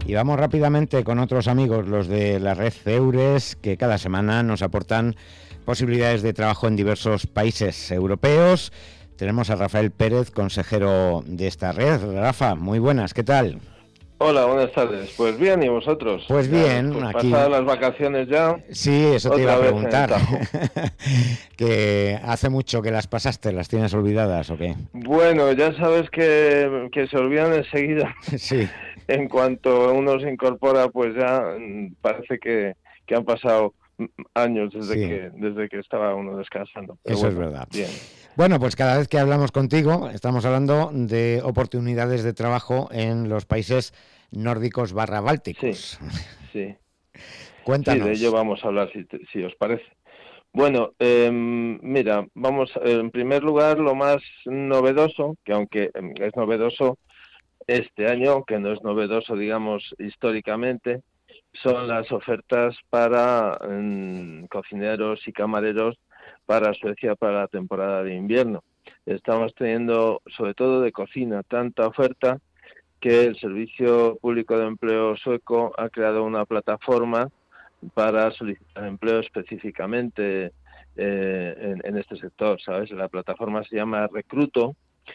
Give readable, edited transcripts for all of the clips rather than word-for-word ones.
Y vamos rápidamente con otros amigos, los de la red Eures, que cada semana nos aportan posibilidades de trabajo en diversos países europeos. Tenemos a Rafael Pérez, consejero de esta red. Rafa, muy buenas, ¿qué tal? Hola, buenas tardes. Pues bien, ¿y vosotros? Pues bien, Pues aquí... pasadas las vacaciones ya. Sí, eso te iba a Otra vez en el preguntar. Tajo. Que hace mucho que las pasaste, ¿las tienes olvidadas o qué? Bueno, ya sabes que se olvidan enseguida. Sí. En cuanto uno se incorpora, pues ya parece que han pasado años Sí. desde que estaba uno descansando. Pero Eso bueno, es verdad. bien. Bueno, pues cada vez que hablamos contigo estamos hablando de oportunidades de trabajo en los países nórdicos Sí, bálticos. sí. Sí, de ello Cuéntanos. vamos a hablar, si os parece. Bueno, mira, vamos, en primer lugar, lo más novedoso, que aunque es novedoso este año, aunque no es novedoso, digamos, históricamente, son las ofertas para cocineros y camareros para Suecia para la temporada de invierno. Estamos teniendo, sobre todo de cocina, tanta oferta que el Servicio Público de Empleo sueco ha creado una plataforma para solicitar empleo específicamente en este sector, ¿sabes? La plataforma se llama Recruto.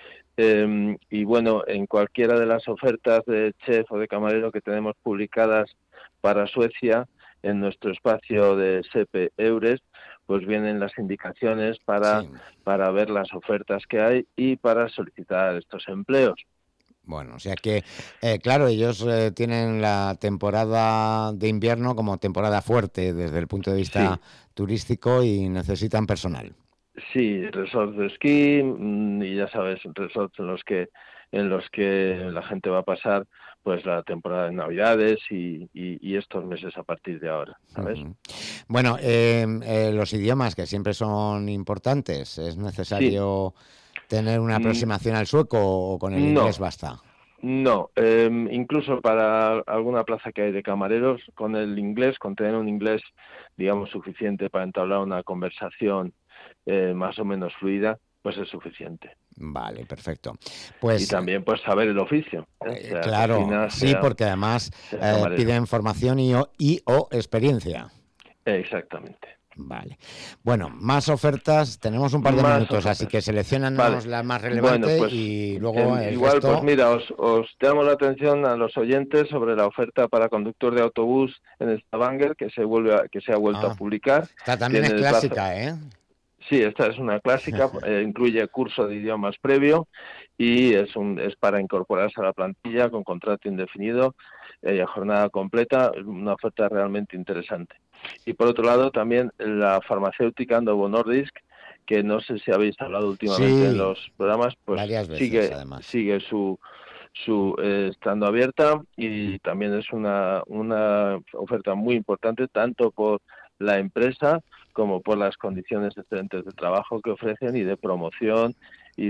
Y bueno, en cualquiera de las ofertas de chef o de camarero que tenemos publicadas para Suecia, en nuestro espacio de SEPE Eures, pues vienen las indicaciones Sí. para ver las ofertas que hay y para solicitar estos empleos. Bueno, o sea que, claro, ellos tienen la temporada de invierno como temporada fuerte desde el punto de vista Sí, turístico y necesitan personal. sí, resorts de esquí, y ya sabes, resorts en los que la gente va a pasar pues la temporada de Navidades y estos meses a partir de ahora, ¿sabes? Ujú. Bueno, los idiomas que siempre son importantes, ¿es Sí, necesario tener una mm, aproximación al sueco o con el inglés no, basta? no, incluso para alguna plaza que hay de camareros, con el inglés, con tener un inglés, digamos, suficiente para entablar una conversación más o menos fluida, pues es suficiente. Vale, perfecto. Y Pues también pues saber el oficio, sea claro, cocina, sí, porque además sea camarero. piden formación y o experiencia. Exactamente. Vale. Bueno, más ofertas. Tenemos un par de Más minutos, así ofertas. que Vale. seleccionanos la más Bueno, relevante pues y luego el igual, pues resto. mira, os llamo la atención a los oyentes sobre la oferta para conductor de autobús en Stavanger que se ha vuelto a Ah, publicar. esta también es Tiene el plazo. clásica, ¿eh? Sí, esta es una clásica, incluye curso de idiomas previo y es para incorporarse a la plantilla con contrato indefinido y a jornada completa, una oferta realmente interesante. Y por otro lado, también la farmacéutica Novo Nordisk, que no sé si habéis hablado últimamente en Sí, los programas, pues varias veces sigue además. sigue su estando abierta y también es una oferta muy importante tanto por la empresa como por las condiciones excelentes de trabajo que ofrecen y de promoción y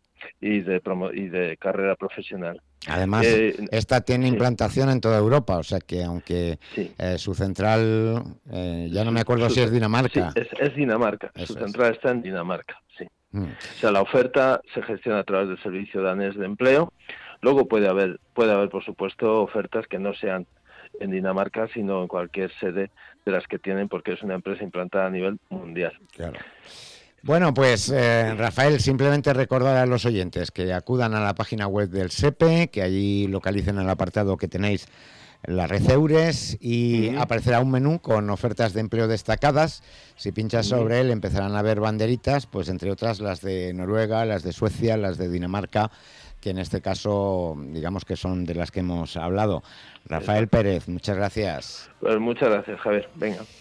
de carrera profesional. Además, esta tiene Sí, implantación en toda Europa, o sea que aunque sí. su central, ya no me Su, acuerdo su, si es sí, Dinamarca. es Dinamarca. Su Eso es. central está en Dinamarca, sí. Mm. O sea, la oferta se gestiona a través del Servicio Danés de Empleo. Luego puede haber, por supuesto, ofertas que no sean en Dinamarca, sino en cualquier sede de las que tienen, porque es una empresa implantada a nivel mundial. Claro. Bueno, pues Rafael, simplemente recordar a los oyentes que acudan a la página web del SEPE, que allí localicen el apartado que tenéis la red Eures y Ujú, aparecerá un menú con ofertas de empleo destacadas. Si pinchas ujú. sobre él empezarán a ver banderitas, pues entre otras las de Noruega, las de Suecia, las de Dinamarca, que en este caso digamos que son de las que hemos hablado. Rafael Exacto. Pérez, muchas gracias. Pues muchas gracias, Javier. Venga.